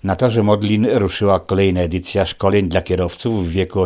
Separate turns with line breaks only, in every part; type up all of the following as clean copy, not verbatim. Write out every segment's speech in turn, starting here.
Na torze Modlin ruszyła kolejna edycja szkoleń dla kierowców w wieku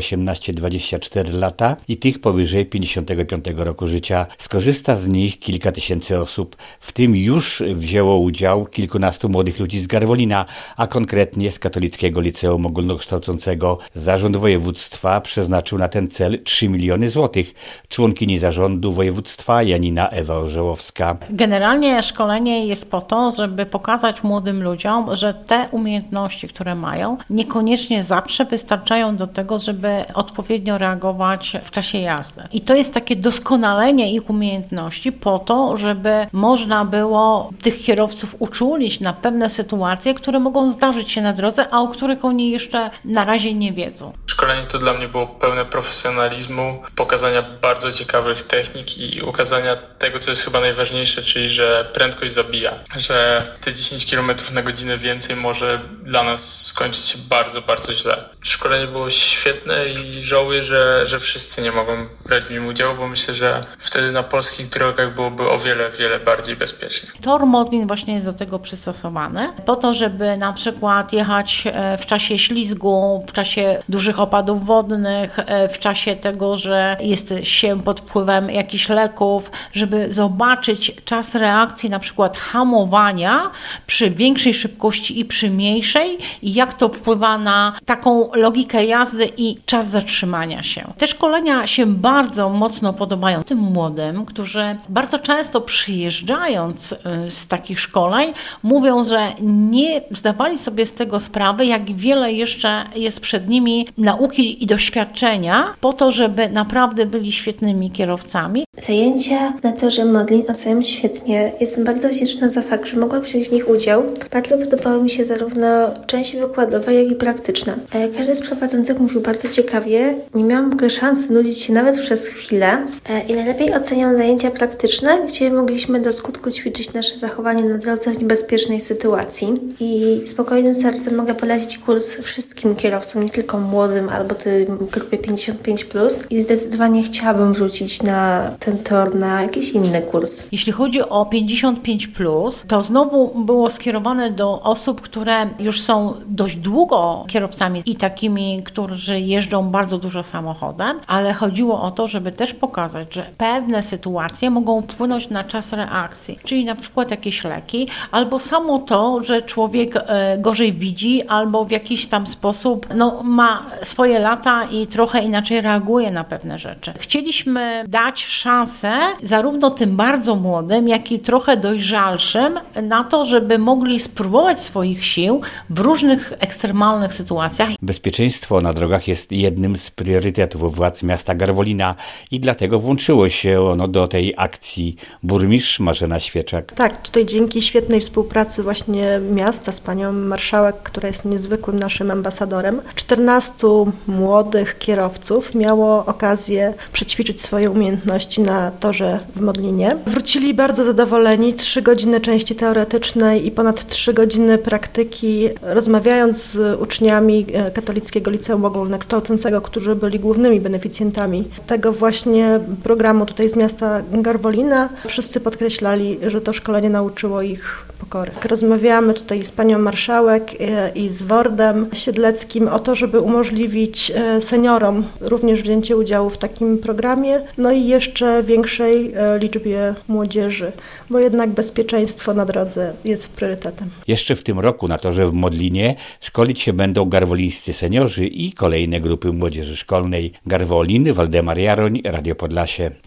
18-24 lata i tych powyżej 55 roku życia. Skorzysta z nich kilka tysięcy osób, w tym już wzięło udział kilkunastu młodych ludzi z Garwolina, a konkretnie z Katolickiego Liceum Ogólnokształcącego. Zarząd województwa przeznaczył na ten cel 3 miliony złotych. Członkini zarządu województwa Janina Ewa Orzełowska.
Generalnie szkolenie jest po to, żeby pokazać młodym ludziom, że te umiejętności, które mają, niekoniecznie zawsze wystarczają do tego, żeby odpowiednio reagować w czasie jazdy. I to jest takie doskonalenie ich umiejętności po to, żeby można było tych kierowców uczulić na pewne sytuacje, które mogą zdarzyć się na drodze, a o których oni jeszcze na razie nie wiedzą.
Szkolenie to dla mnie było pełne profesjonalizmu, pokazania bardzo ciekawych technik i ukazania tego, co jest chyba najważniejsze, czyli że prędkość zabija, że te 10 km na godzinę więcej może dla nas skończyć się bardzo, bardzo źle. Szkolenie było świetne i żałuję, że wszyscy nie mogą brać w nim udziału, bo myślę, że wtedy na polskich drogach byłoby o wiele, wiele bardziej bezpiecznie.
Tor Modlin właśnie jest do tego przystosowany, po to, żeby na przykład jechać w czasie ślizgu, w czasie dużych opadów wodnych, w czasie tego, że jest się pod wpływem jakichś leków, żeby zobaczyć czas reakcji, na przykład hamowania przy większej szybkości i przy mniejszej i jak to wpływa na taką logikę jazdy i czas zatrzymania się. Te szkolenia się bardzo mocno podobają tym młodym, którzy bardzo często przyjeżdżając z takich szkoleń mówią, że nie zdawali sobie z tego sprawy, jak wiele jeszcze jest przed nimi nauki i doświadczenia po to, żeby naprawdę byli świetnymi kierowcami.
Zajęcia na torze Modlin oceniam świetnie. Jestem bardzo wdzięczna za fakt, że mogłam wziąć w nich udział. Bardzo podobały mi się zarówno część wykładowa, jak i praktyczna. Każdy z prowadzących mówił bardzo ciekawie. Nie miałam w ogóle szansy nudzić się nawet przez chwilę. I najlepiej oceniam zajęcia praktyczne, gdzie mogliśmy do skutku ćwiczyć nasze zachowanie na drodze w niebezpiecznej sytuacji. I spokojnym sercem mogę polecić kurs wszystkim kierowcom, nie tylko młodym albo tej grupie 55+. I zdecydowanie chciałabym wrócić na ten tor, na jakiś inny kurs.
Jeśli chodzi o 55+, to znowu było skierowane do osób, które już są dość długo kierowcami i takimi, którzy jeżdżą bardzo dużo samochodem, ale chodziło o to, żeby też pokazać, że pewne sytuacje mogą wpłynąć na czas reakcji, czyli na przykład jakieś leki, albo samo to, że człowiek gorzej widzi, albo w jakiś tam sposób ma swoje lata i trochę inaczej reaguje na pewne rzeczy. Chcieliśmy dać szansę zarówno tym bardzo młodym, jak i trochę dojrzalszym na to, żeby mogli spróbować swoich sił w różnych ekstremalnych sytuacjach.
Bezpieczeństwo na drogach jest jednym z priorytetów władz miasta Garwolina i dlatego włączyło się ono do tej akcji. Burmistrz Marzena Świeczak.
Tak, tutaj dzięki świetnej współpracy właśnie miasta z panią marszałek, która jest niezwykłym naszym ambasadorem, 14 młodych kierowców miało okazję przećwiczyć swoje umiejętności na torze w Modlinie. Wrócili bardzo zadowoleni, 3 godziny części teoretycznej i ponad 3 godziny praktyki, rozmawiając z uczniami Katolickiego Liceum Ogólnokształcącego, którzy byli głównymi beneficjentami tego właśnie programu tutaj z miasta Garwolina. Wszyscy podkreślali, że to szkolenie nauczyło ich pokory. Rozmawiamy tutaj z panią marszałek i z Wordem Siedleckim o to, żeby umożliwić seniorom również wzięcie udziału w takim programie, i jeszcze większej liczbie młodzieży, bo jednak bezpieczeństwo na drodze jest priorytetem.
Jeszcze w tym roku na torze w Modlinie szkolić się będą garwolińscy seniorzy i kolejne grupy młodzieży szkolnej. Garwolin, Waldemar Jaroń, Radio Podlasie.